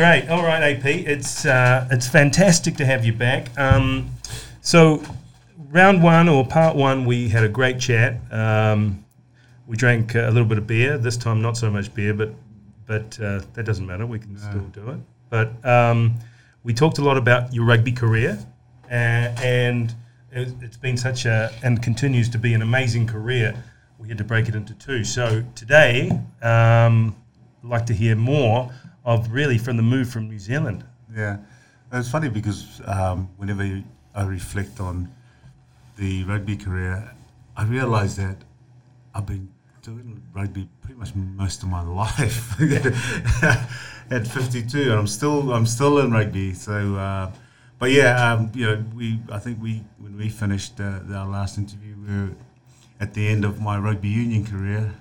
Great. All right, AP. It's fantastic to have you back. So round one or part one, we had a great chat. We drank a little bit of beer. This time, not so much beer, but that doesn't matter. We can still do it. But we talked a lot about your rugby career, and it's been such and continues to be an amazing career. We had to break it into two. So today, I'd like to hear more of really from the move from New Zealand. Yeah, it's funny because whenever I reflect on the rugby career, I realise that I've been doing rugby pretty much most of my life. At 52, and I'm still in rugby. So, but yeah, I think when we finished our last interview, we were at the end of my rugby union career,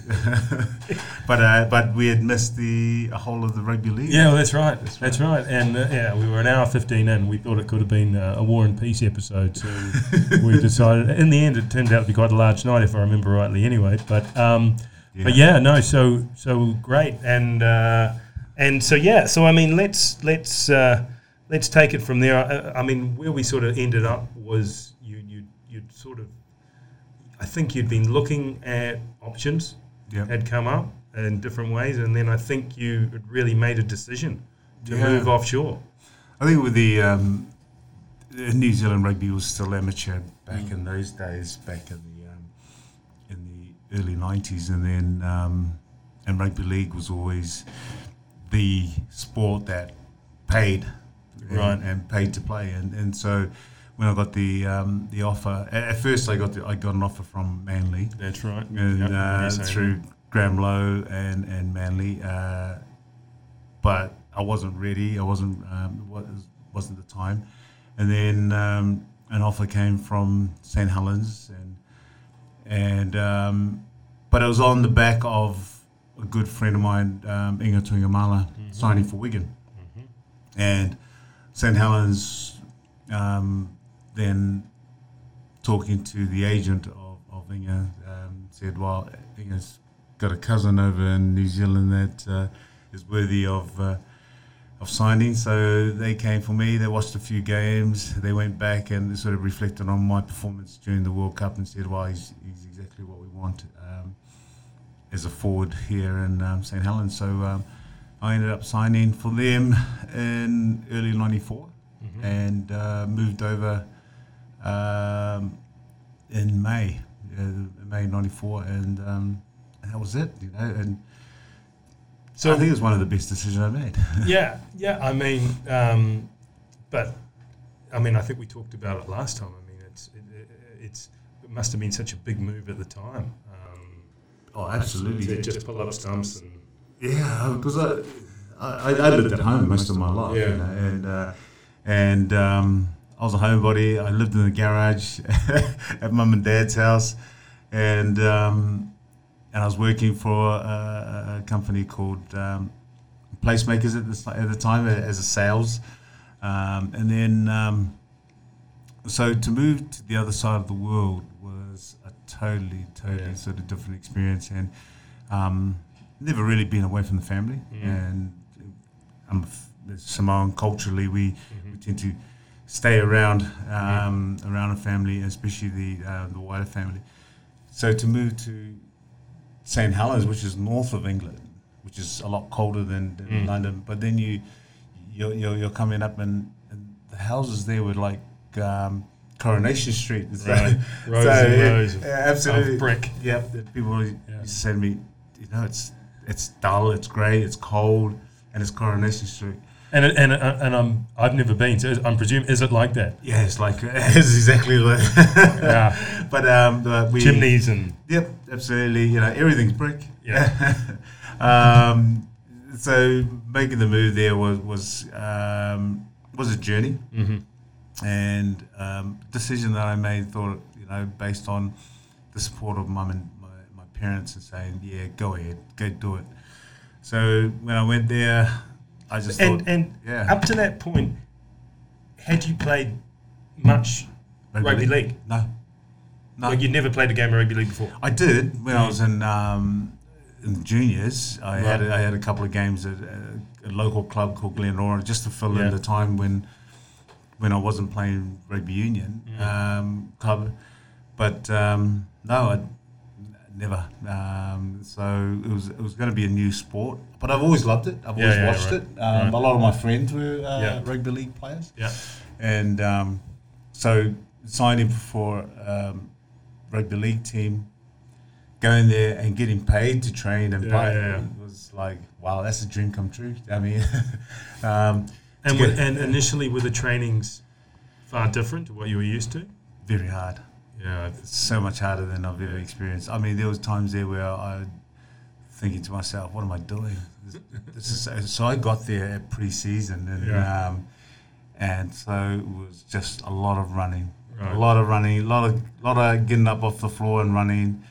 but we had missed a whole of the rugby league. Yeah, well, that's right. And we were an hour 15 in. We thought it could have been a War and Peace episode, so we decided. In the end, it turned out to be quite a large night, if I remember rightly. Anyway, so great, so I mean, let's take it from there. I mean, where we sort of ended up was you'd sort of. I think you'd been looking at options, had come up in different ways, and then I think you had really made a decision to move offshore. I think with the New Zealand rugby was still amateur back in those days, back in the early 90s, and then and rugby league was always the sport that paid and paid to play, and so. When I got the offer, at first I got an offer from Manly. That's right. And through Graham Lowe and Manly, but I wasn't ready. I wasn't the time. And then an offer came from St Helens, and but it was on the back of a good friend of mine, Inga Tuigamala, signing for Wigan, and St Helens. Then talking to the agent of Inga, said, well, Inga's got a cousin over in New Zealand that is worthy of signing. So they came for me. They watched a few games. They went back and sort of reflected on my performance during the World Cup and said, well, he's exactly what we want as a forward here in St Helens. So I ended up signing for them in early 94 and moved over in May 94, and that was it, and so I think it was one of the best decisions I made. I mean, but I mean, I think we talked about it last time. I mean, it must have been such a big move at the time. Absolutely. To just pull up stumps and because I lived at home most of my life, and I was a homebody. I lived in the garage at Mum and Dad's house, and I was working for a company called Placemakers at the time as a sales, and then so to move to the other side of the world was a totally sort of different experience, and never really been away from the family, and I'm Samoan. Culturally, we tend to stay around a family, especially the wider family. So to move to St Helens, which is north of England, which is a lot colder than London, but then you're coming up and the houses there were like Coronation Street. Right. Rows absolutely of brick. Yep. People used to say to me, it's dull, it's grey, it's cold, and it's Coronation Street. And I've never been, so I'm presuming, is it like that? Yeah, it's exactly like that. But we chimneys and absolutely, everything's brick. So making the move there was a journey, and decision that I made, thought based on the support of mum and my parents, and saying, go ahead, go do it. So when I went there, I just thought, up to that point, had you played much rugby league? No. Like you'd never played a game of rugby league before? I did when I was in in the juniors, I had a couple of games at a local club called Glenora, just to fill in the time when I wasn't playing rugby union club. But no, I never. So it was going to be a new sport, but I've always loved it. I've always watched it. A lot of my friends were rugby league players. Yeah, and so signing for rugby league team, going there and getting paid to train and play was like, wow, that's a dream come true. I mean, and initially were the trainings far different to what you were used to? Very hard. Yeah, so much harder than I've ever experienced. I mean, there was times there where I thinking to myself, what am I doing? This is so I got there at pre-season and so it was just a lot of running. Right. A lot of getting up off the floor and running.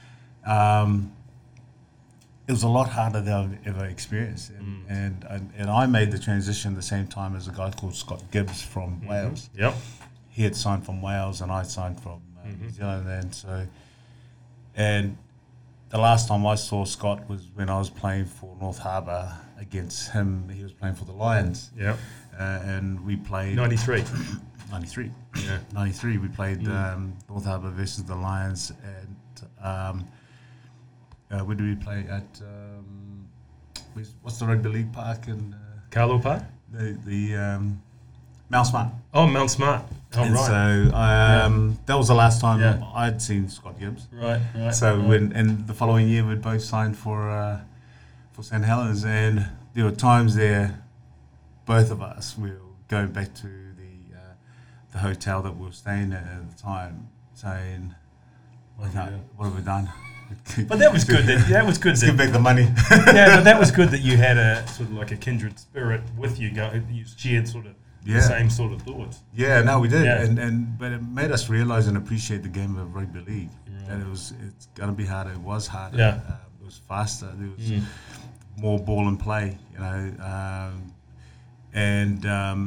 It was a lot harder than I've ever experienced, and I made the transition the same time as a guy called Scott Gibbs from Wales. Yep, he had signed from Wales, and I signed from New Zealand, and the last time I saw Scott was when I was playing for North Harbour against him. He was playing for the Lions. Yep, and we played 93. 93. Yeah, 93. We played North Harbour versus the Lions, and where do we play at? What's the rugby league park in Carlo Park? The Mount Smart. Oh, Mount Smart. Oh, and right. So that was the last time I'd seen Scott Gibbs. Right. So and the following year we'd both signed for St Helens, and there were times there, both of us, we were going back to the hotel that we were staying at the time, saying, "What have we done?" But that was good. That was good. Let's give back the money. Yeah, but that was good that you had a sort of like a kindred spirit with you. You shared sort of the same sort of thoughts. Yeah, no, we did, but it made us realise and appreciate the game of rugby league. That it's gonna be harder. It was harder. Yeah. It was faster. There was more ball and play, and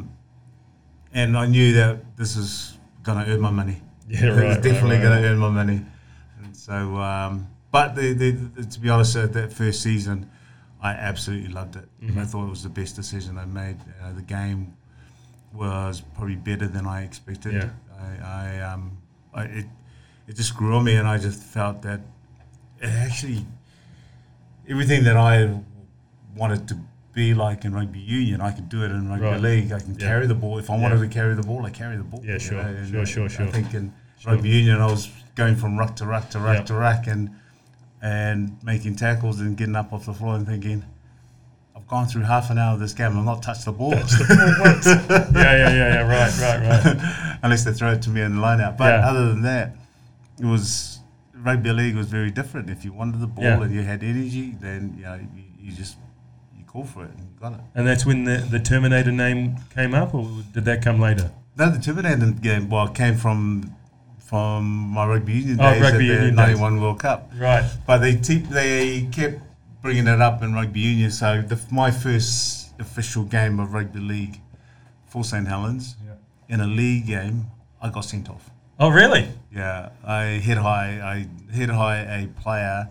I knew that this was gonna earn my money. Yeah, right. It was definitely gonna earn my money, and so. But to be honest, that first season, I absolutely loved it. I thought it was the best decision I made. The game was probably better than I expected. Yeah. It just grew on me, and I just felt that it actually everything that I wanted to be like in rugby union, I could do it in rugby league. I can carry the ball. If I wanted to carry the ball, I carry the ball. Yeah, sure. Sure. I think in rugby union, I was going from ruck to ruck to ruck to ruck, and making tackles and getting up off the floor and thinking, I've gone through half an hour of this game, I've not touched the ball. Yeah, right. Unless they throw it to me in the line out. But other than that, it was rugby league was very different. If you wanted the ball and you had energy, then you call for it and you got it. And that's when the Terminator name came up, or did that come later? No, the Terminator game came from my rugby union days at the 91 World Cup. Right. But they kept bringing it up in rugby union. So my first official game of rugby league for St Helens, in a league game, I got sent off. Oh, really? Yeah. I hit high a player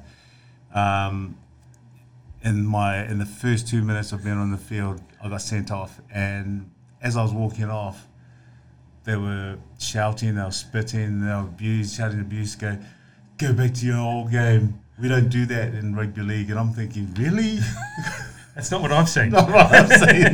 in the first 2 minutes of being on the field. I got sent off. And as I was walking off, they were shouting, they were spitting, they were shouting abuse, go back to your old game. We don't do that in rugby league. And I'm thinking, really? That's not what I've seen. Not what I've seen.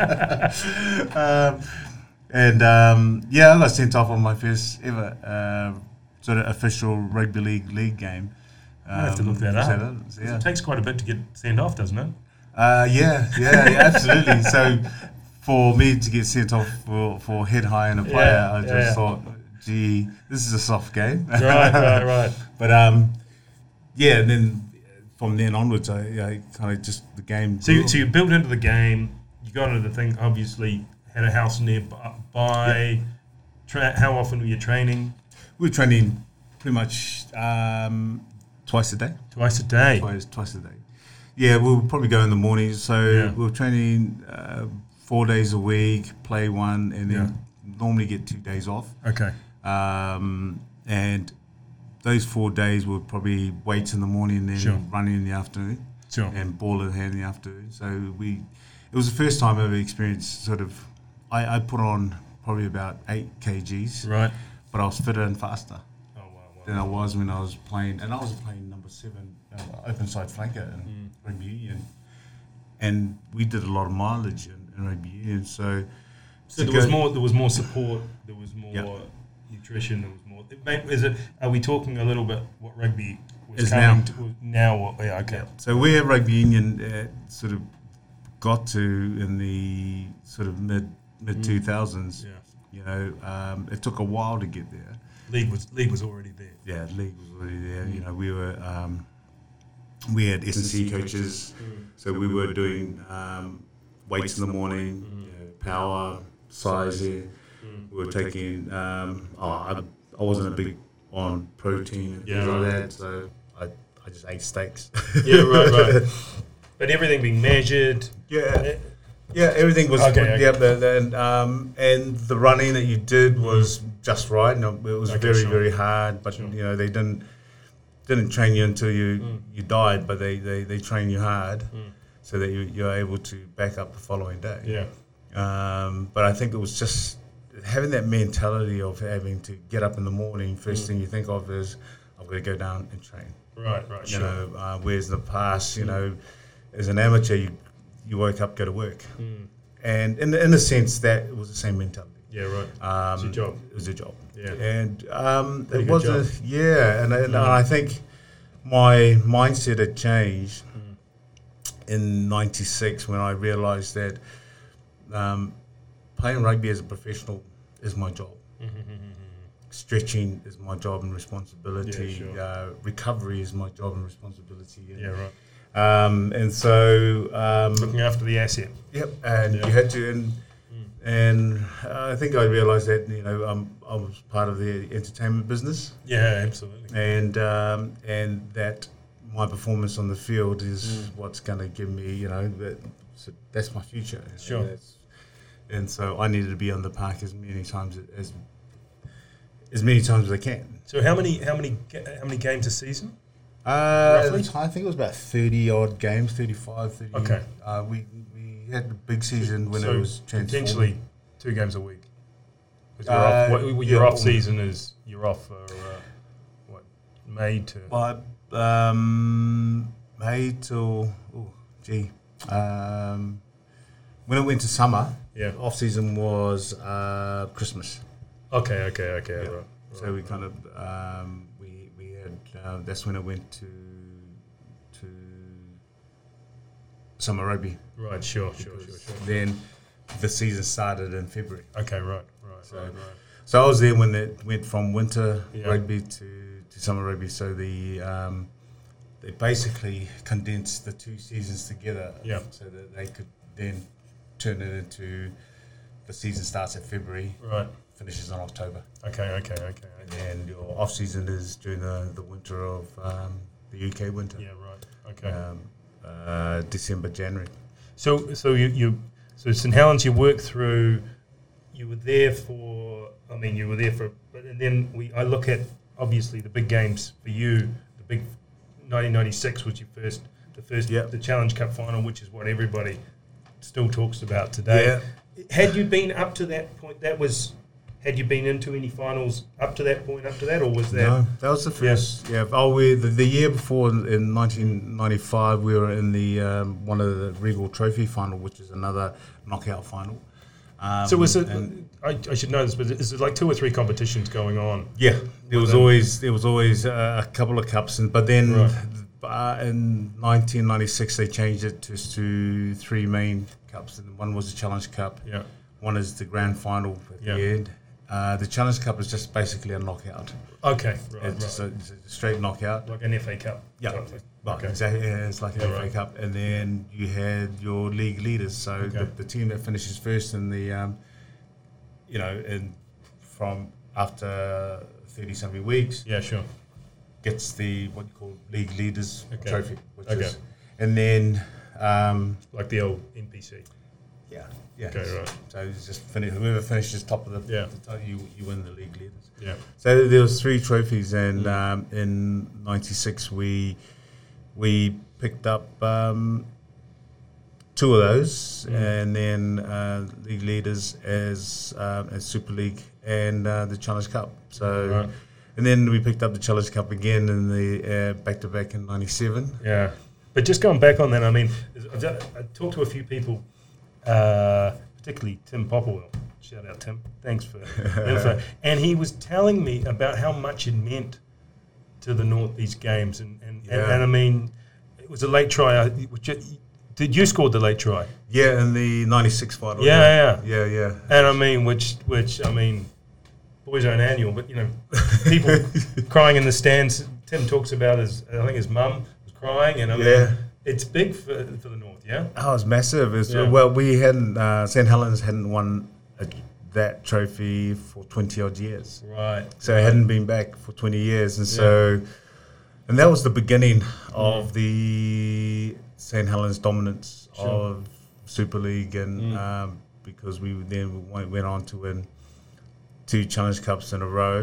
I got sent off on my first ever sort of official rugby league game. I have to look that up. It takes quite a bit to get sent off, doesn't it? Yeah, absolutely. So for me to get sent off for head high in a player, I just thought, gee, this is a soft game. Right. But and then from then onwards, I kind of just the game. So you built into the game. You got into the thing. Obviously, had a house nearby. Yep. How often were you training? We were training pretty much twice a day. Twice a day. Twice a day. Yeah, we'll probably go in the mornings. So we were training 4 days a week, play one, and then normally get 2 days off. Okay. And those 4 days were probably weights in the morning and then running in the afternoon. Sure. and ball in hand in the afternoon. So it was the first time I ever experienced sort of. I put on probably about 8 kgs, Right. but I was fitter and faster Oh, wow. than I was when I was playing, and I was playing number 7, open side flanker in rugby union, and we did a lot of mileage in rugby union. So there was more support. There was more nutrition. There was more. Are we talking a little bit what rugby was Is coming now. to now? What? Yeah. Okay. So where rugby union sort of got to in the sort of mid 2000s, you know, it took a while to get there. League was already there. Yeah, the league was already there. You know, we had S&C coaches, so we were doing weights in the morning, you know, power, size. We were taking. I wasn't a big on protein and things like that, so I just ate steaks. Yeah, right. But everything being measured. Yeah, everything was okay. And the running that you did was just right. No, it was very hard, but you know they didn't train you until you died, but they train you hard so that you're able to back up the following day. Yeah. But I think it was just having that mentality of having to get up in the morning. First thing you think of is I'm going to go down and train. Right. You know, whereas in the past, you know, as an amateur, you woke up, go to work, and in a sense that it was the same mentality. Yeah, right. It's your job. It was a job. Yeah, and Pretty it was good job. and I think my mindset had changed in '96 when I realised that playing rugby as a professional is my job. Stretching is my job and responsibility. Yeah, sure. Recovery is my job and responsibility. And, yeah, right. And so Looking after the asset. Yep, and you had to, and I think I realised that I was part of the entertainment business. Yeah, absolutely. And that my performance on the field is what's going to give me, that's my future. Sure. And so I needed to be on the park as many times as I can. So how many games a season? Roughly? I think it was about 30 odd games, 35, 30. Okay. We had a big season when it was transformed. Potentially 2 games a week. Your off season is you're off for May to. May till when it went to summer. Yeah. Off season was Christmas. Okay. Yeah. Right. So we kind of we had that's when it went to summer rugby. Right. Sure. Then the season started in February. Okay. Right. So I was there when it went from winter rugby to summer rugby. So they basically condensed the 2 seasons together. Yeah. So that they could then turn it into the season starts at February. Right. Finishes in October. Okay. And your off season is during the winter of the UK winter. Yeah. Right. Okay. December, January. So St Helens, you worked through. You were there for. But and then I look at obviously the big games for you. The big 1996 was the Challenge Cup final, which is what everybody still talks about today. Yeah. Had you been up to that point? Had you been into any finals up to that point? Or was that? No, that was the first. Yeah. The year before in 1995, we were in the one of the Regal Trophy final, which is another knockout final. So was it? I should know this, but is it like 2 or 3 competitions going on? Yeah, there was always a couple of cups, but then in 1996 they changed it to 3 main cups, and one was the Challenge Cup. Yeah. One is the grand final at the end. The Challenge Cup is just basically a knockout. Okay, it's just a straight knockout, like an FA Cup. Yeah, exactly. Yeah, it's like an FA Cup, and then you had your league leaders. So the team that finishes first in the, and from after 30-something weeks, gets the what you call league leaders trophy, which is, and then like the old NPC. Yeah. Okay, right. So it's just whoever finishes top of the top, you win the league leaders. Yeah. So there was 3 trophies, and in '96 we picked up 2 of those, and then league leaders as Super League and the Challenge Cup. So, Right. and then we picked up the Challenge Cup again in the back-to-back in '97. Yeah. But just going back on that, I mean, I talked to a few people, particularly Tim Popplewell. Shout out, Tim. Thanks for the info. And he was telling me about how much it meant to the North, these games. And I mean, it was a late try. Did you score the late try? Yeah, in the '96 final. Yeah. And I mean, which I mean, boys own annual, but, you know, people crying in the stands. Tim talks about I think his mum was crying, and I mean, it's big for the North, yeah? Oh, it's massive. Well, we hadn't, St. Helens hadn't won that trophy for 20 odd years. Right. So it hadn't been back for 20 years. And so, and that was the beginning of the St. Helens dominance of Super League. And because we then went on to win 2 Challenge Cups in a row.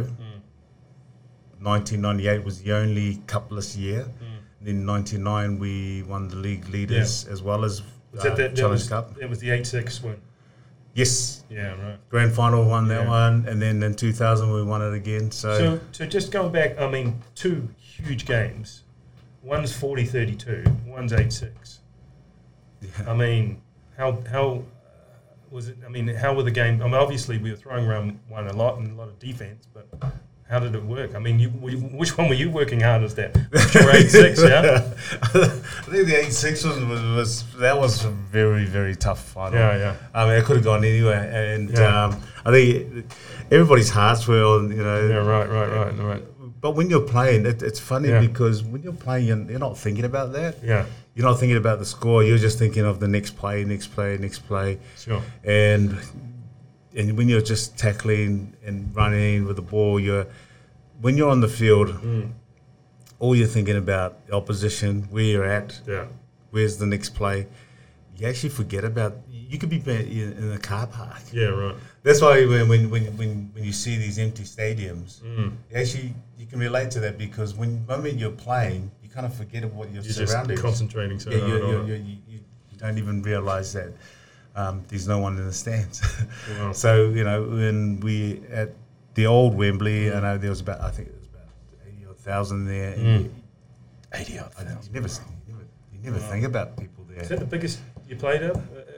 1998 was the only cupless year. And in '99 we won the league leaders as well as Challenge Cup. It was the 8-6 win. Yes. Yeah, right. Grand final won that one, and then in 2000 we won it again. So just going back, I mean, 2 huge games. One's 40-32, one's 8-6. Yeah. I mean, how was it? I mean, how were the game? I mean, obviously we were throwing around one a lot and a lot of defense, but how did it work? I mean, which one were you working hardest at? Your 8-6, yeah? I think the 8-6 was a very, very tough final. Yeah. I mean, it could have gone anywhere, and I think everybody's hearts were on, you know. Yeah, right. But when you're playing, it's funny because when you're playing, you're not thinking about that. Yeah. You're not thinking about the score. You're just thinking of the next play. Sure. And when you're just tackling and running with the ball, when you're on the field, all you're thinking about the opposition, where you're at, where's the next play. You actually forget about. You could be in a car park. Yeah, right. That's why when you see these empty stadiums, you can relate to that, because the moment you're playing, you kind of forget what you're surroundings. Just concentrating. So you don't even realize that there's no one in the stands. Wow. So, you know, when we at the old Wembley, I know there was about 80,000 there. 80,000. You never think about people there. Is that the biggest you played at?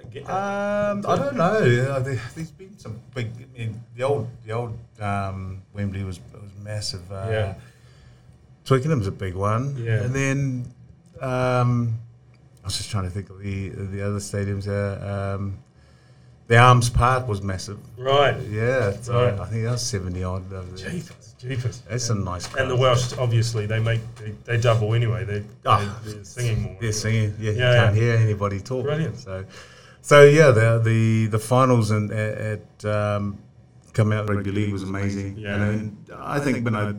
I don't know. There's been some big. I mean, the old Wembley was massive. Twickenham's a big one. Yeah. And then I was just trying to think of the other stadiums there. The Arms Park was massive. Right. Yeah. So Right. I think that was 70 odd. Jeepers. That's some nice crowds. And the Welsh, obviously, they double anyway. They're singing more. They're singing. Yeah, you can't hear anybody talk. Brilliant. So yeah, the finals at come out rugby league was amazing. Yeah. And I think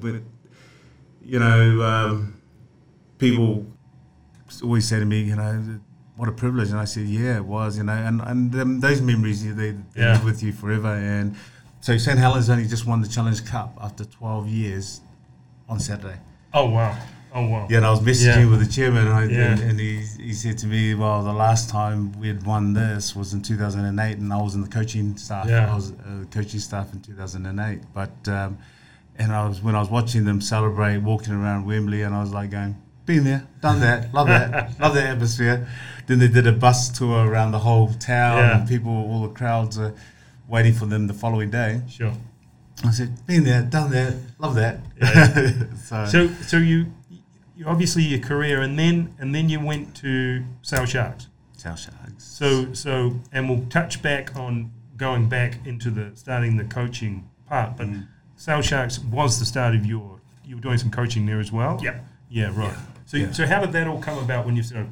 people always say to me, you know, what a privilege, and I said, yeah, it was, you know, and those memories they live with you forever. And so St. Helens only just won the Challenge Cup after 12 years on Saturday. Oh wow. Yeah, and I was messaging with the chairman, and he said to me, well, the last time we had won this was in 2008, and I was in the coaching staff. Yeah. I was coaching staff in 2008. But when I was watching them celebrate, walking around Wembley, and I was like going, been there, done that, love that, love that atmosphere. Then they did a bus tour around the whole town, and all the crowds are waiting for them the following day. Sure. I said, been there, done that, love that. Yeah. So you obviously your career, and then you went to Sale Sharks. Sale Sharks. So and we'll touch back on going back into starting the coaching part, but Sale Sharks was the start of you were doing some coaching there as well. Yeah. Yeah. Right. So how did that all come about when you sort of?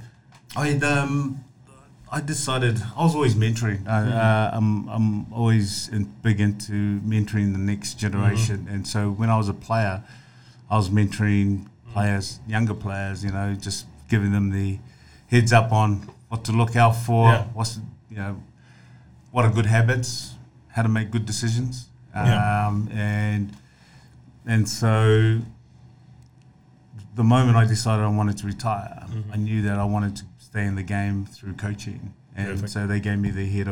I decided I was always mentoring. I'm always big into mentoring the next generation, and so when I was a player, I was mentoring players, younger players. You know, just giving them the heads up on what to look out for, what are good habits, how to make good decisions, and so the moment I decided I wanted to retire, I knew that I wanted to stay in the game through coaching, and Perfect. so they gave me the head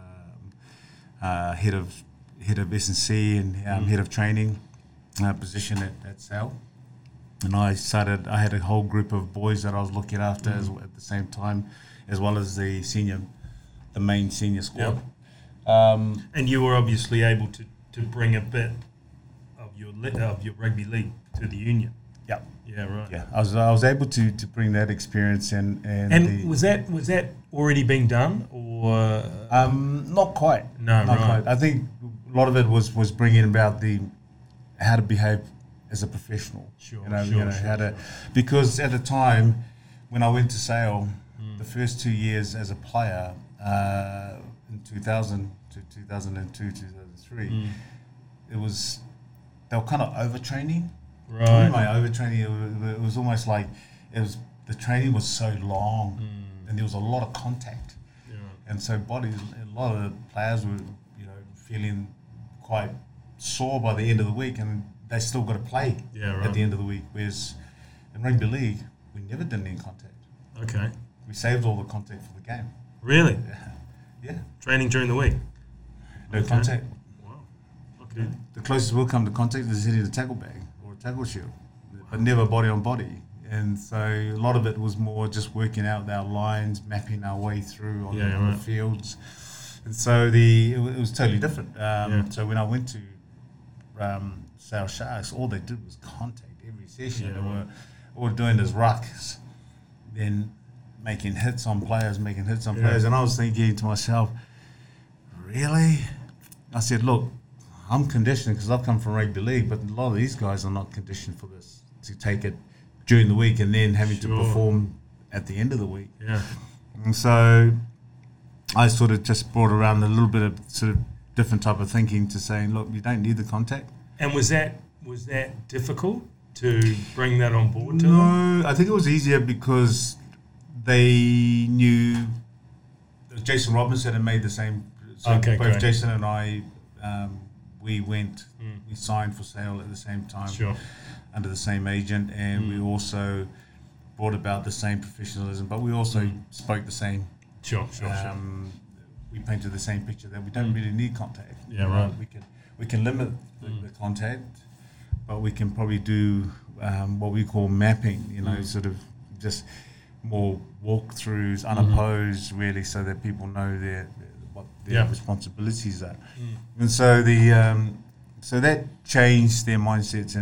of S&C and head of training position at Sale. And I had a whole group of boys that I was looking after at the same time, as well as the main senior squad. Yep. And you were obviously able to bring a bit of your rugby league to the union. Yeah. Yeah, right. Yeah, I was able to bring that experience and was that already being done or not quite. No, not right. quite. I think a lot of it was bringing about how to behave as a professional. Sure, How to, because at the time when I went to Sale, the first 2 years as a player in 2000 to 2002, 2003, they were kind of overtraining. Right. My overtraining, it was almost like the training was so long, and there was a lot of contact, and so a lot of the players were, feeling quite sore by the end of the week, and they still got to play at the end of the week. Whereas in rugby league, we never did any contact. Okay. We saved all the contact for the game. Really? Yeah. Training during the week? No contact. Wow. Okay. The closest we'll come to contact is hitting a tackle bag or a tackle shield, but never body on body. And so a lot of it was more just working out our lines, mapping our way through on the fields. And so it was totally different. So when I went to Sale Sharks, all they did was contact every session. All we're doing is rucks, then making hits on players. And I was thinking to myself, really? I said, look, I'm conditioned because I've come from rugby league, but a lot of these guys are not conditioned for this, to take it during the week and then having to perform at the end of the week. Yeah. And so I sort of just brought around a little bit of sort of different type of thinking to saying, look, you don't need the contact. And was that difficult to bring that on board to them? No, I think it was easier because they knew Jason Robinson had made the same. So both great. Jason and I, we signed for Sale at the same time, under the same agent, and we also brought about the same professionalism, but we also spoke the same. Sure. We painted the same picture that we don't really need contact. Yeah, right. We can limit the contact, but we can probably do what we call mapping. Sort of just more walkthroughs, unopposed, really, so that people know what their responsibilities are. And so so that changed their mindsets,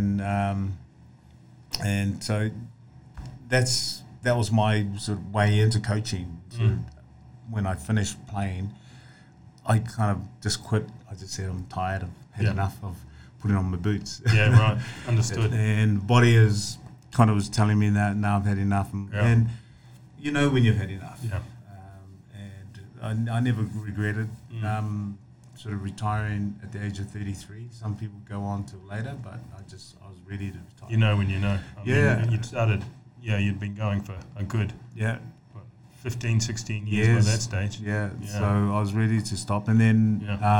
and so that was my sort of way into coaching. So when I finished playing, I kind of just quit. I just said I'm tired. I've had enough of putting on my boots. Yeah, right. Understood. And body is kind of was telling me that now I've had enough, and when you've had enough. Yeah. And I never regretted sort of retiring at the age of 33. Some people go on till later, but I was ready to retire. You know when you know. I mean, you'd started. Yeah, you'd been going for a good. Yeah. 15, 16 years by that stage. Yeah, so I was ready to stop. And then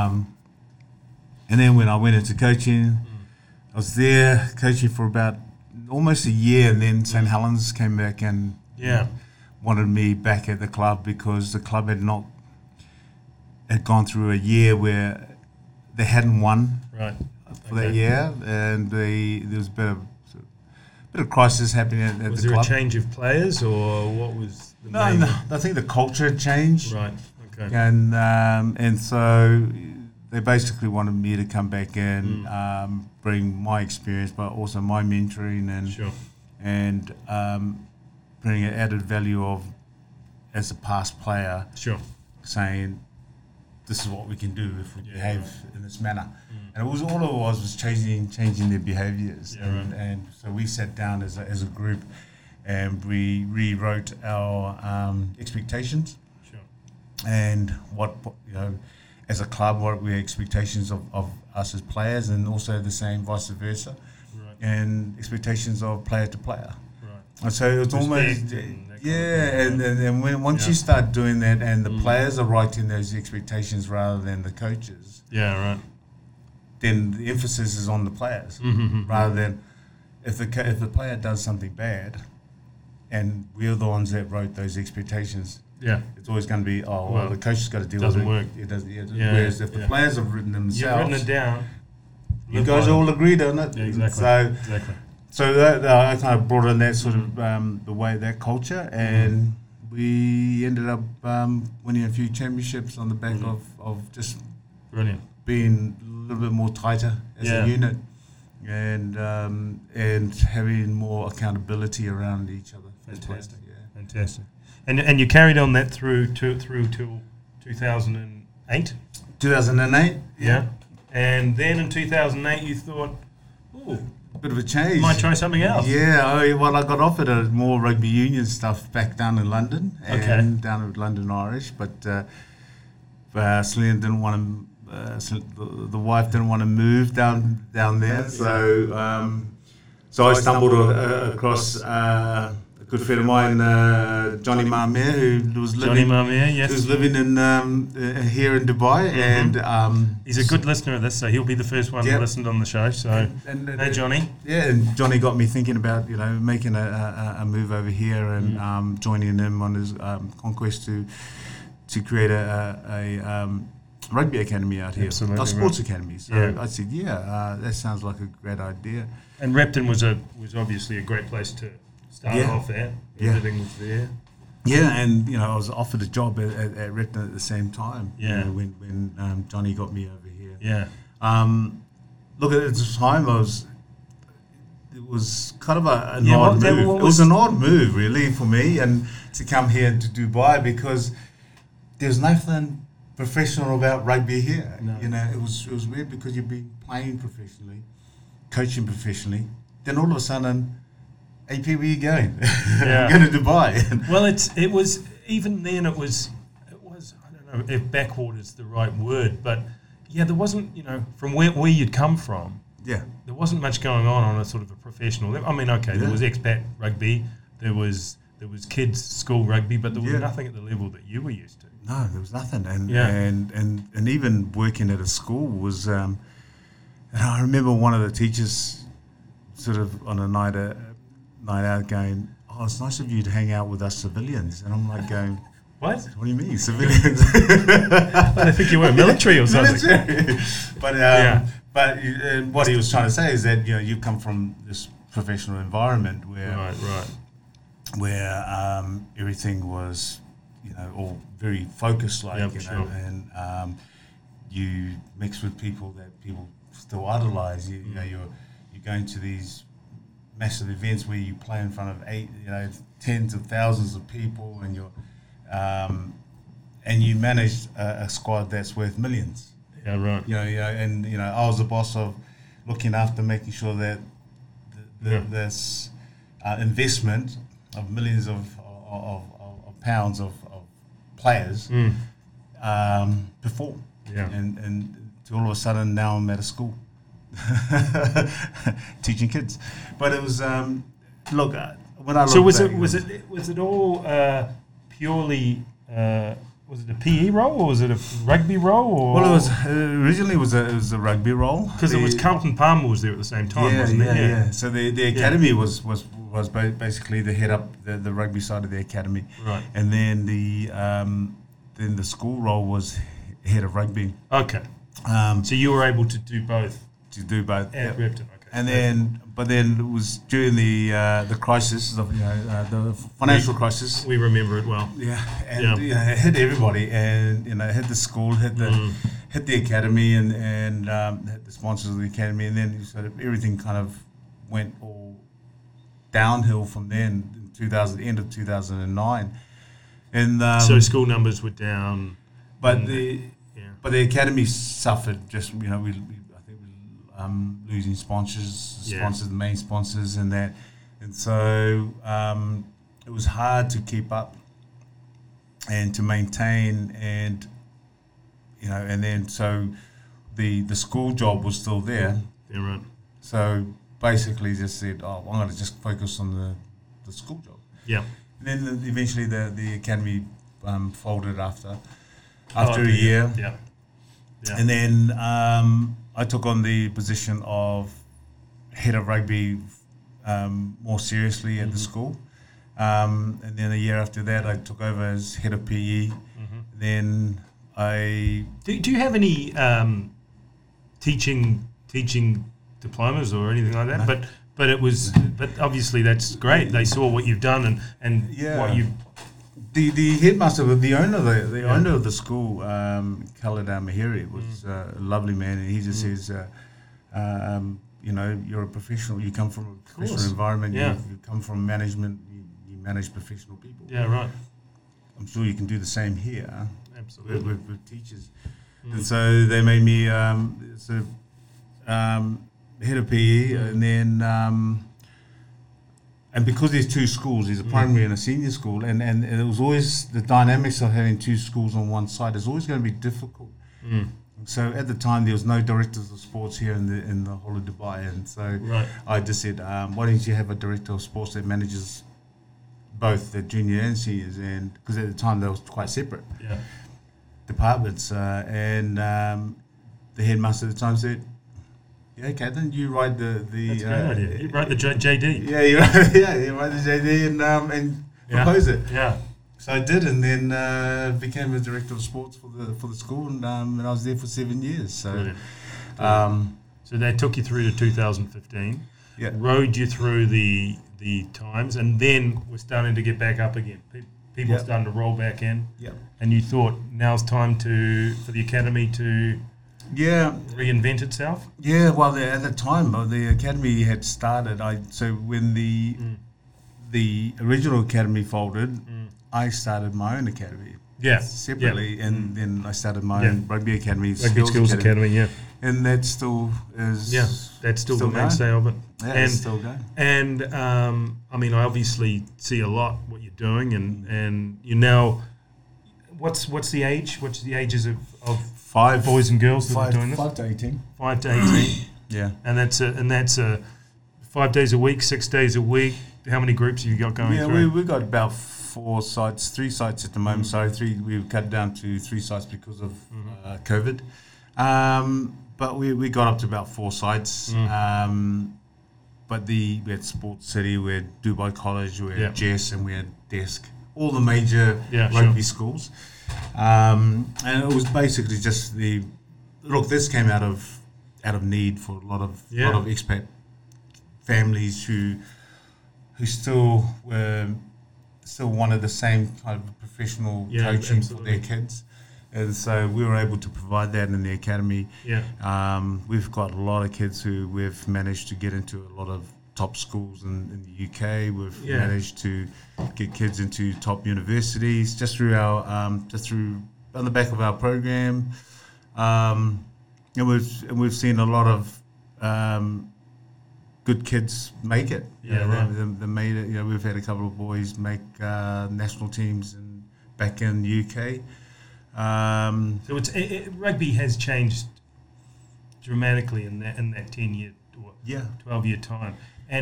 when I went into coaching, I was there coaching for about almost a year, and then St. Helens came back and wanted me back at the club because the club had gone through a year where they hadn't won for that year, and there was a bit of crisis happening at the club. Was there a change of players, or what was? No, I think the culture had changed. Right. Okay. And so they basically wanted me to come back and bring my experience, but also my mentoring and bring an added value of as a past player. Saying this is what we can do if we behave in this manner. And it was all it was changing their behaviours. And so we sat down as a group, and we rewrote our expectations, and what as a club, what were expectations of us as players, and also the same vice versa, and expectations of player to player. And so it's almost and when once you start doing that, and the players are writing those expectations rather than the coaches, then the emphasis is on the players rather than if the player does something bad, and we're the ones that wrote those expectations, it's always going to be, well, the coach has got to deal with it. Doesn't work. It doesn't. Whereas if the players have written themselves, you've written it down. You guys all agreed on it. Yeah, exactly. So that I kind of brought in that sort of that culture, and we ended up winning a few championships on the back of just being a little bit more tighter as a unit, and having more accountability around each other. Fantastic. And you carried on that through till 2008. 2008. Yeah. And then in 2008, you thought, bit of a change. Might try something else. Yeah, I got offered a more rugby union stuff back down in London, and down at London Irish, but Celine didn't want to. The wife didn't want to move down there, so I stumbled across a good friend of mine, Johnny Marmere, who was living in here in Dubai, and he's a good listener of this, so he'll be the first one who listened on the show. So, hey, Johnny. Yeah, and Johnny got me thinking about making a move over here and joining him on his conquest to create a rugby academy out here, a sports academy. So I said, that sounds like a great idea. And Repton was obviously a great place to start off at. Everything was there. Yeah, and I was offered a job at Repton at the same time. Yeah. When Johnny got me over here. Yeah. Look, at the time it was kind of an odd move. It was an odd move, really, for me, and to come here to Dubai, because there's nothing professional about rugby here. No. It was weird, because you've been playing professionally, coaching professionally, then all of a sudden, AP, where you going? I'm going to Dubai. Well, it was even then. It was I don't know if backward is the right word, but there wasn't from where you'd come from. Yeah, there wasn't much going on a sort of a professional level. I mean, there was expat rugby, there was kids school rugby, but there was nothing at the level that you were used to. No, there was nothing, and even working at a school was. And I remember one of the teachers, sort of on a night out, going, it's nice of you to hang out with us civilians. And I'm like going, what do you mean, civilians? I think you were military or something. But what he was trying to say is that you come from this professional environment where where everything was all very focused, and you mix with people that people still idolize. You're going to these massive events where you play in front of tens of thousands of people, and you manage a squad that's worth millions. Yeah, right. And I was the boss of looking after making sure that this investment of millions of pounds of players perform. Yeah. And all of a sudden now I'm at a school teaching kids. But it was when I so was it all purely was it a PE role, or was it a rugby role? Or? Well, it was originally it was a rugby role, because it was Carlton Palmer was there at the same time, wasn't it? Yeah. So the academy was basically the head up the rugby side of the academy, right? And then the school role was head of rugby. Okay. So you were able to do both. At Repton. Okay. And then it was during the crisis, the financial crisis. We remember it well. Yeah, and it hit everybody, and it hit the school, hit the academy, and hit the sponsors of the academy, and then sort of everything kind of went all downhill from then. End of 2009, and so school numbers were down, but the academy suffered. Just losing sponsors, the main sponsors, and that, and so it was hard to keep up and to maintain, and and then so the school job was still there. Yeah, right. So basically, just said, I'm going to just focus on the school job. Yeah. And then eventually the academy folded after a year. Yeah. Yeah. And then I took on the position of head of rugby more seriously at the school. And then a year after that, I took over as head of PE. Then I... Do you have any teaching diplomas or anything like that? No. But obviously that's great. They saw what you've done and what you... The headmaster, the owner of the school, Khalida Mahiri, was a lovely man, and he just says, you're a professional. You come from a professional environment. Yeah. You come from management. You manage professional people. Yeah, right. I'm sure you can do the same here. Absolutely. With teachers. And so they made me head of PE, and then. And because there's two schools, there's a primary and a senior school, and it was always the dynamics of having two schools on one side is always going to be difficult. So at the time, there was no directors of sports here in the whole of Dubai, and so I just said, why don't you have a director of sports that manages both the junior and seniors? And because at the time they were quite separate departments, and the headmaster at the time said, "Yeah, okay, then you write the That's a great idea. You write the JD. Yeah, you write the JD and propose it. Yeah. So I did, and then became the director of sports for the school, and I was there for 7 years. So, Brilliant. So they took you through to 2015. Yeah. Rode you through the times, and then we're starting to get back up again. People are starting to roll back in. Yeah. And you thought now's time for the academy to reinvent itself? Yeah, well, at the time, the academy had started. So when the original academy folded, I started my own academy. Yeah. Separately, and then I started my own rugby academy. Rugby Skills Academy, yeah. And that still is... Yeah, that's still the mainstay of it. Yeah, it's still going. And, I mean, I obviously see a lot what you're doing, and you now... What's the age? What's the ages of 5 boys and girls that are doing this? 5 to 18. 5 to 18. Yeah. And that's 5 days a week, 6 days a week. How many groups have you got going through? Yeah, we've got about 3 sites at the moment. Sorry, 3. We've cut down to 3 sites because of COVID. But we got up to about 4 sites. But we had Sports City, we had Dubai College, we had Jess, and we had Desk. All the major rugby schools. And it was basically just this came out of need for a lot of expat families who still wanted the same kind of professional coaching for their kids. And so we were able to provide that in the academy. We've got a lot of kids who we've managed to get into a lot of top schools in the UK. We've managed to get kids into top universities just through on the back of our program. And we've seen a lot of good kids make it. They made it. We've had a couple of boys make national teams back in the UK. So rugby has changed dramatically in that 10-year or 12-year time.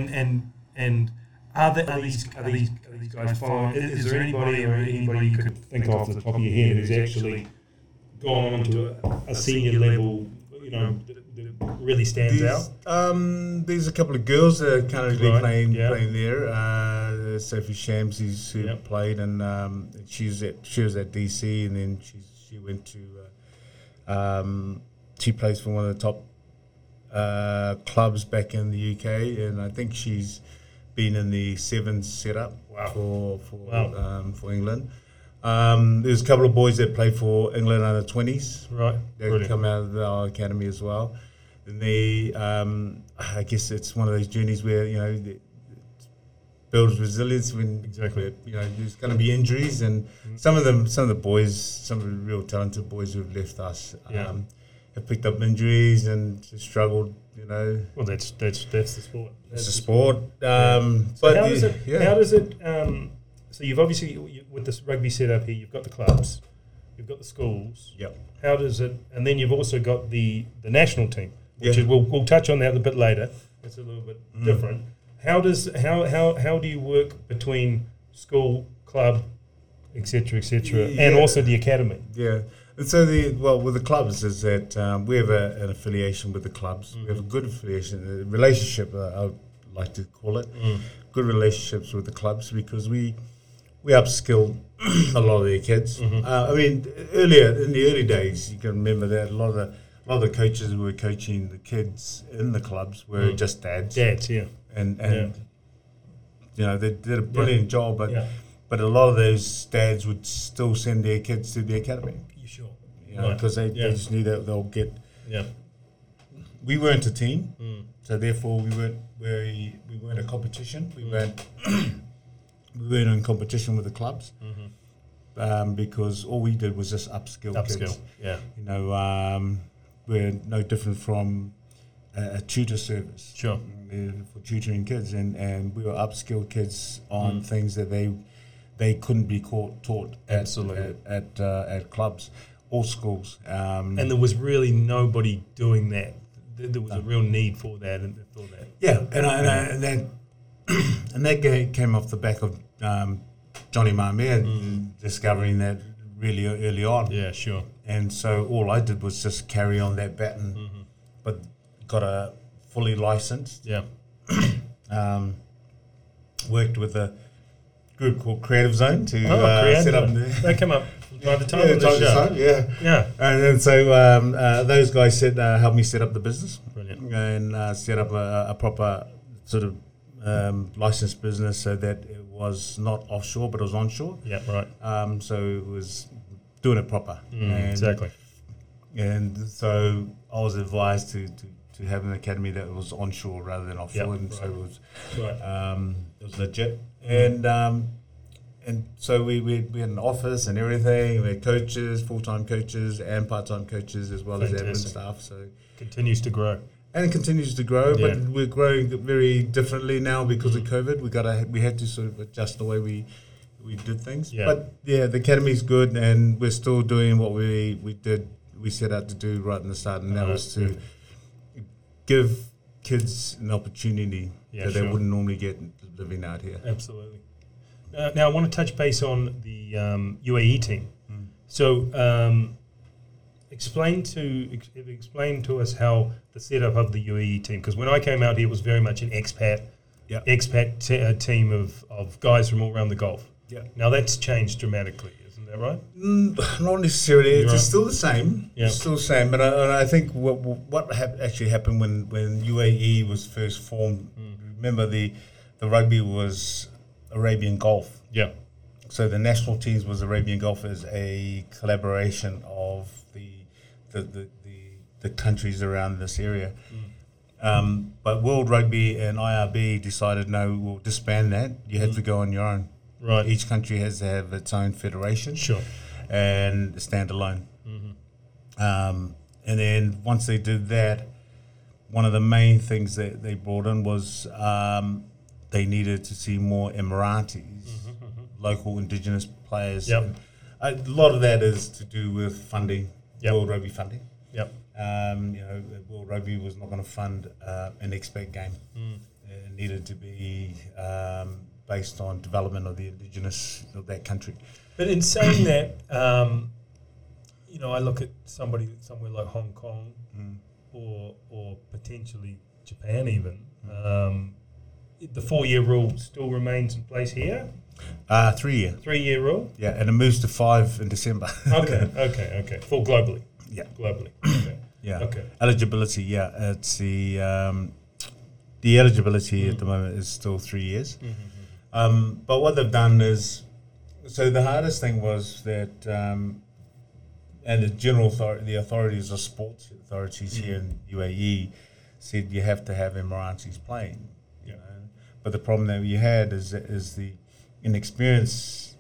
And are these guys following? Is there anybody you could think of off the top of your head who's actually gone on to a senior level, that really stands out? There's a couple of girls that are currently playing there. Sophie Shams, who played, and she was at DC, and then she went to she plays for one of the top clubs back in the UK, and I think she's been in the sevens setup for England. There's a couple of boys that play for England under 20s. Right. They come out of our academy as well. And they, I guess it's one of those journeys where, it builds resilience when there's going to be injuries, and some of the real talented boys who have left us have picked up injuries and struggled. Well, that's the sport. It's a sport. So how does it? So you've obviously with this rugby setup here, you've got the clubs, you've got the schools. Yep. How does it? And then you've also got the national team, which is, we'll touch on that a bit later. It's a little bit different. How do you work between school, club, etc., and also the academy? Yeah. And so with the clubs is that we have an affiliation with the clubs. We have a good affiliation, relationship. like to call it, good relationships with the clubs because we upskilled a lot of their kids. I mean, earlier in the early days, you can remember that a lot of the coaches who were coaching the kids in the clubs were just dads. Dads, yeah. And you know, they did a brilliant job, but a lot of those dads would still send their kids to the academy. You sure? You know, because they just knew that they'll get. Yeah. We weren't a team, so therefore we weren't a competition. We weren't in competition with the clubs, because all we did was just upskill kids. Yeah. You know, we're no different from a tutor service. Sure. For tutoring kids, and we were upskill kids on things that they couldn't be taught at clubs or schools. And there was really nobody doing that. There was a real need for that, and for that. Yeah, and that came off the back of Johnny Marmia discovering that really early on. Yeah, sure. And so all I did was just carry on that baton, but got a fully licensed. Yeah. Worked with a group called Creative Zone to set up. They come up by the time of the show. Yeah. And so those guys helped me set up the business. Brilliant. And set up a proper sort of licensed business so that it was not offshore but it was onshore. Yeah, right. So it was doing it proper. Exactly. And so I was advised to have an academy that was onshore rather than offshore, so it was it was legit. And so we had an office and everything. We had coaches, full-time coaches and part-time coaches as well as admin staff. So continues to grow. And it continues to grow, but we're growing very differently now because of COVID. We had to sort of adjust the way we did things. Yeah. But yeah, the academy's good, and we're still doing what we set out to do right in the start, and that was to give kids an opportunity that they wouldn't normally get living out here. Absolutely. Now I want to touch base on the UAE team. So explain to us how the setup of the UAE team, because when I came out here, it was very much an expat team of guys from all around the Gulf. Yeah. Now that's changed dramatically, isn't that right? Not necessarily. It's still the same. Yeah. It's still the same. But I think what actually happened when UAE was first formed. Remember the rugby was Arabian Gulf. Yeah. So the national teams was Arabian Gulf as a collaboration of the countries around this area. But World Rugby and IRB decided, no, we'll disband that. You have to go on your own. Right. Each country has to have its own federation. Sure. And stand alone. And then once they did that, one of the main things that they brought in was they needed to see more Emiratis, local indigenous players. Yep. A lot of that is to do with funding, World Rugby funding. Yep. World Rugby was not going to fund an expat game. It needed to be based on development of the indigenous of that country. But in saying that, I look at somewhere like Hong Kong or potentially Japan even. The 4-year rule still remains in place here? 3-year. 3-year rule? Yeah, and it moves to 5 in December. Okay. Full globally? Yeah. Globally, okay. Yeah. Okay. Eligibility, it's the eligibility at the moment is still 3 years. But what they've done is, so the hardest thing was that, and the general authority, the authorities of sports authorities here in UAE said you have to have Emiratis playing. You know? But the problem that you had is the inexperience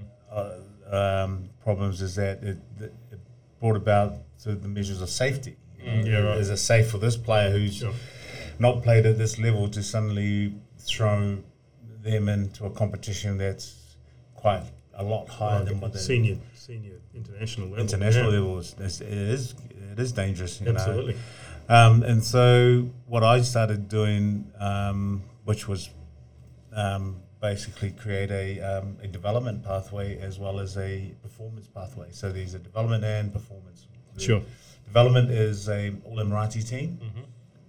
problems is that it brought about sort of the measures of safety. Is it safe for this player who's not played at this level to suddenly throw them into a competition that's quite a lot higher than what senior international level. International level it is dangerous. Absolutely. And so what I started doing, which was basically create a development pathway as well as a performance pathway. So there's a development and performance. Sure. Development is a all Emirati team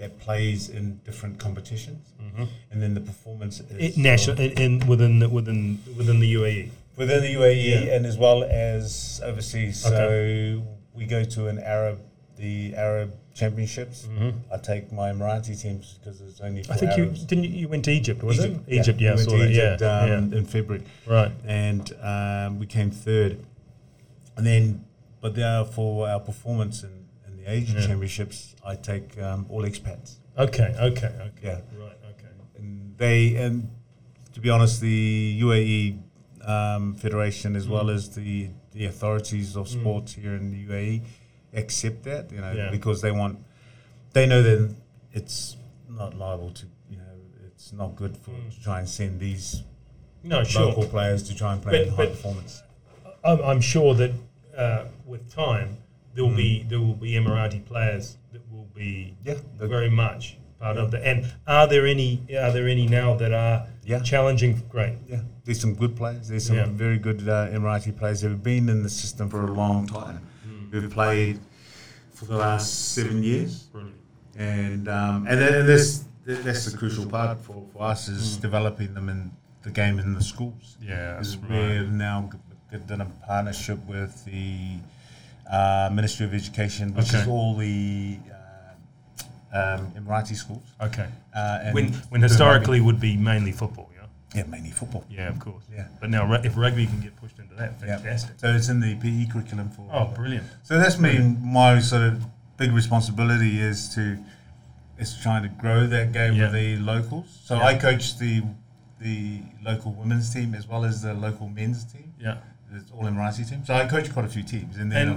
that plays in different competitions, and then the performance is national within the UAE. Within the UAE and as well as overseas. Okay. So we go to the Arab Championships. I take my Emirati teams because it's only for Arabs. You went to Egypt, was Egypt, it? Egypt, yeah, I we went saw to that. Egypt, in February. Right. And we came third. And then, but for our performance in the Asian Championships, I take all expats. Okay. Yeah. Right, okay. And to be honest, the UAE Federation, as well as the authorities of sports here in the UAE, accept that, because they know that it's not liable to, it's not good for to try and send these local players to try and play in high performance. I'm sure that with time there will be Emirati players that will be very much part of the. And are there any now that are challenging? Great. Yeah, there's some good players. There's some very good Emirati players who have been in the system for a long time. Who've played for the last 7 years. Brilliant. And that's the crucial part for us is developing them in the game in the schools. Yeah, we've now done a partnership with the Ministry of Education, which is all the Emirati schools. Okay. And when historically would be mainly football, yeah, mainly football. Yeah, of course. Yeah. But now if rugby can get pushed into that, fantastic. So it's in the PE curriculum for. Oh, brilliant. So that's my sort of big responsibility is trying to grow that game with the locals. So I coach the local women's team as well as the local men's team. Yeah. It's all Emirati team. So I coach quite a few teams, and then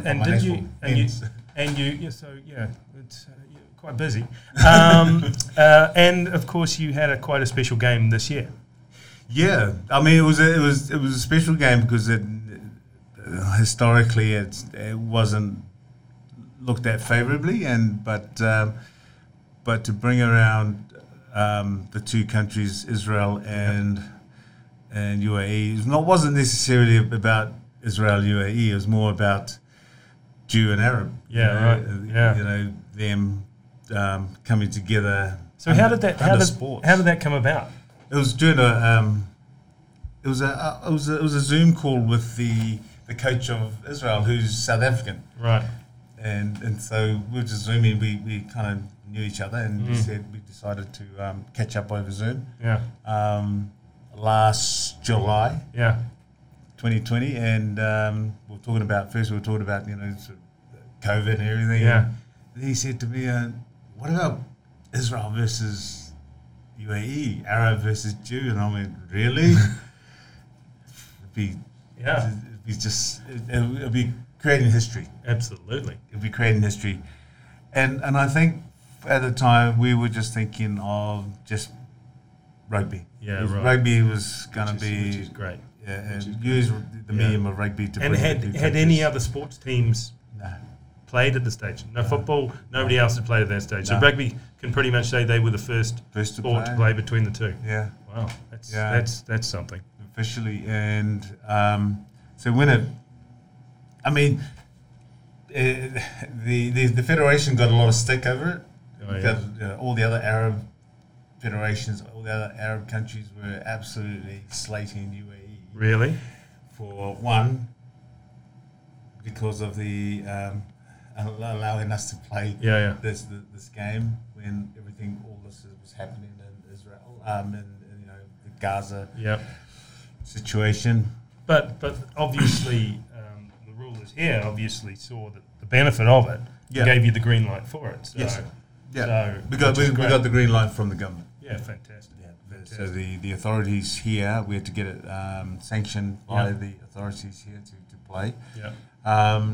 it's you're quite busy. And of course you had quite a special game this year. Yeah, I mean it was a special game because historically it wasn't looked at favourably, but to bring around the two countries, Israel and UAE, wasn't necessarily about Israel UAE. It was more about Jew and Arab. Yeah, right. Them coming together. So how did that come about? It was during it was a Zoom call with the coach of Israel, who's South African. Right. And so we were just Zooming. We kind of knew each other, and we decided to catch up over Zoom. Yeah. Last July. Yeah. 2020, and we were talking about sort of COVID and everything. Yeah. And he said to me, "What about Israel versus UAE, Arab versus Jew?" And I went, "Really?" It'd be creating history. Absolutely. It'd be creating history. And I think at the time we were just thinking of just rugby. Yeah, right. Rugby was going to be... Which is great. Yeah, and use the medium of rugby to bring had any other sports teams played at the stage? No football, nobody else had played at that stage. So rugby can pretty much say they were the first sport to play between the two. Yeah. Wow, that's something. Officially, and so when the federation got a lot of stick over it because all the other Arab federations, all the other Arab countries were absolutely slating UAE. Really? For one, because of the allowing us to play this game when all this was happening in Israel and the Gaza situation. But obviously the rulers here obviously saw the benefit of it and gave you the green light for it. So, yes. Yeah. So we got the green light from the government. Yeah, fantastic. So the authorities here, we had to get it sanctioned by the authorities here to play. Yeah.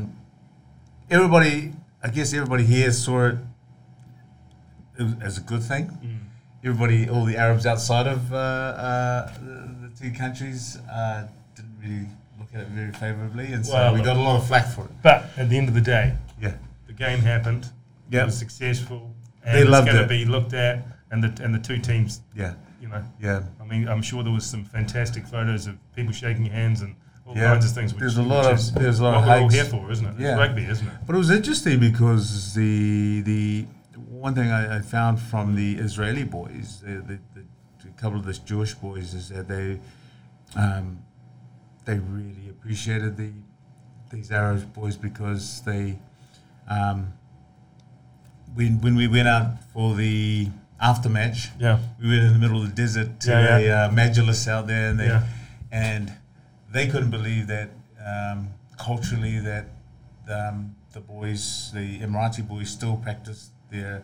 Everybody here saw it as a good thing. All the Arabs outside of the two countries didn't really look at it very favourably, and so we got a lot of flack for it. But at the end of the day, the game happened. It was successful, and they it's going to be looked at, and the two teams. I mean, I'm sure there was some fantastic photos of people shaking hands and all kinds of things. There's a lot of what we're all here for, isn't it? It's rugby, isn't it? But it was interesting because one thing I found from the Israeli boys, a couple of the Jewish boys, is that they really appreciated these Arab boys because they, when we went out for the after match, we were in the middle of the desert to a Majlis out there, and they couldn't believe that culturally that the boys, the Emirati boys, still practice their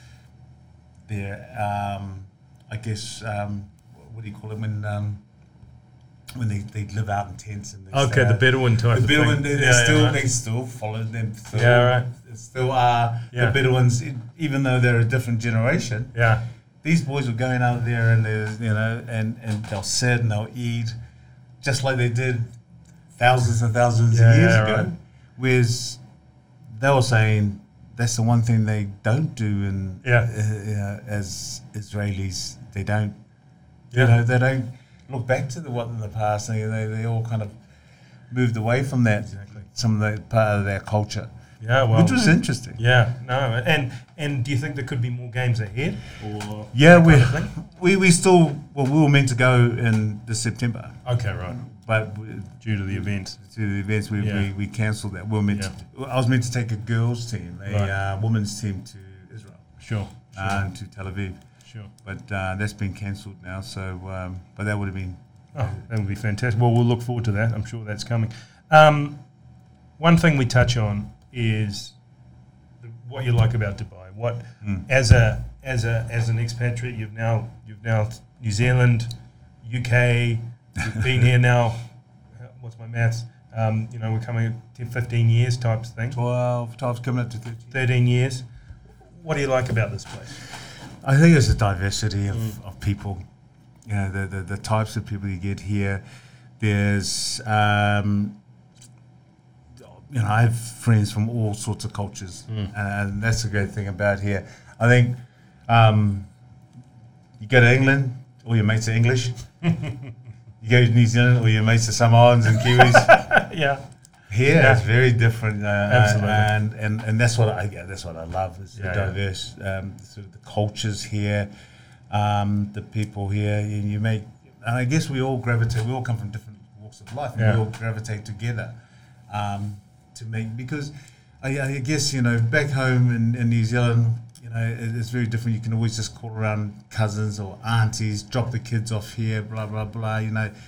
I guess what do you call it when they live out in tents and the Bedouin type. The Bedouin, they still follow them. Still are the Bedouins, even though they're a different generation. Yeah, these boys were going out there and and they'll sit and they'll eat just like they did thousands and thousands of years ago. Right. Whereas they were saying that's the one thing they don't do as Israelis. They don't, they don't look back to what in the past. They all kind of moved away from that. Exactly. Some of the part of their culture. Yeah, well, which was interesting. Yeah, no, and do you think there could be more games ahead? Or we still we were meant to go in this September. Okay, right. But due to the events, we cancelled that. We were meant I was meant to take a girls' team, a women's team to Israel. Sure. And to Tel Aviv. Sure. But that's been cancelled now. So, but that would have been. Oh, that would be fantastic. Well, we'll look forward to that. I'm sure that's coming. One thing we touch on is what you like about Dubai. What as an expatriate, you've now New Zealand, UK. You've been here now. What's my maths? We're coming 10, 15 years type thing. 12 times coming up to 13 years. What do you like about this place? I think it's a diversity of people. The types of people you get here. There's I have friends from all sorts of cultures, and that's the great thing about here. I think you go to England, all your mates are English. You go to New Zealand, all your mates are Samoans and Kiwis. Here it's very different, absolutely, and that's what I love. Is the diverse, sort of the cultures here, the people here. You make, and I guess we all gravitate. We all come from different walks of life, and we all gravitate together. To make, because I guess back home in New Zealand, it's very different. You can always just call around cousins or aunties, drop the kids off here, blah blah blah.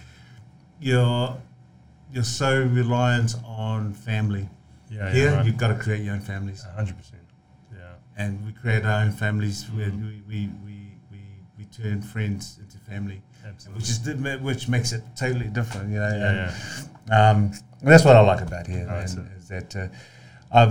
You're so reliant on family. Here right. You've got to create your own families. 100%. Yeah. And we create our own families where we turn friends into family. Absolutely. Which makes it totally different. And that's what I like about here, is that I've,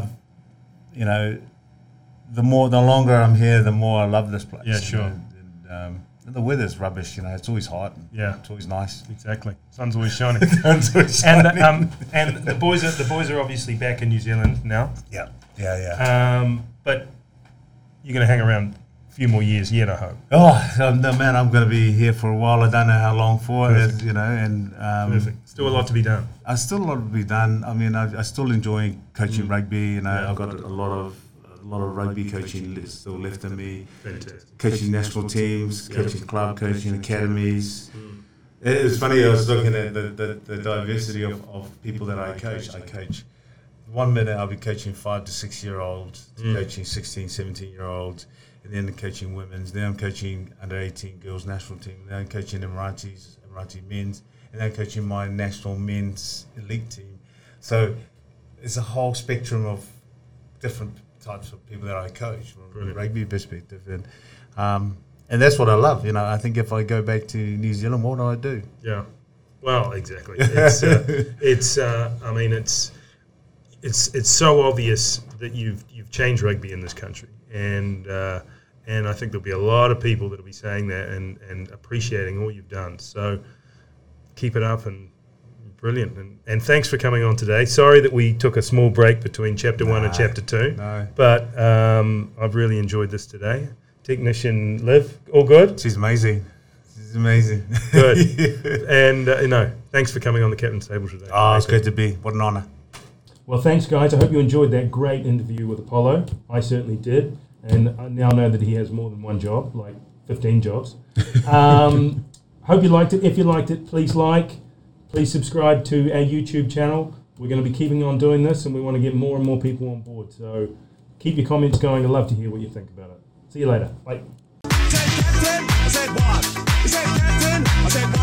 the longer I'm here, the more I love this place. Yeah, sure. And the weather's rubbish, it's always hot. It's always nice. Exactly. Sun's always shining. And the boys are obviously back in New Zealand now. Yeah. But you're going to hang around a few more years yet, I hope. Oh no, man! I'm going to be here for a while. I don't know how long for. Perfect. And perfect. Still a lot to be done. Still a lot to be done. I mean, I still enjoy coaching rugby. I've got a lot of rugby coaching still left in me. Fantastic. Coaching national teams, coaching club, coaching academies. It's funny. I was looking at the diversity of people that I coach. I coach. 1 minute I'll be coaching 5 to 6 year olds, coaching 16, 17 year olds, and then coaching women's. Then I'm coaching under 18 girls national team. Then I'm coaching Emirati men's, and then I'm coaching my national men's elite team. So it's a whole spectrum of different types of people that I coach from a rugby perspective, and that's what I love. I think if I go back to New Zealand, what do I do? Yeah, well, exactly. It's so obvious that you've changed rugby in this country, and I think there'll be a lot of people that'll be saying that and appreciating all you've done. So keep it up, and brilliant, and thanks for coming on today. Sorry that we took a small break between chapter 1 and chapter 2, but I've really enjoyed this today. Technician Liv, all good? She's amazing. Good. And thanks for coming on the Captain's Table today. It's great to be. What an honour. Well, thanks, guys. I hope you enjoyed that great interview with Apollo. I certainly did. and I now know that he has more than one job, like 15 jobs. Hope you liked it. If you liked it, please subscribe to our YouTube channel. We're going to be keeping on doing this, and we want to get more and more people on board. So keep your comments going. I'd love to hear what you think about it. See you later. Bye.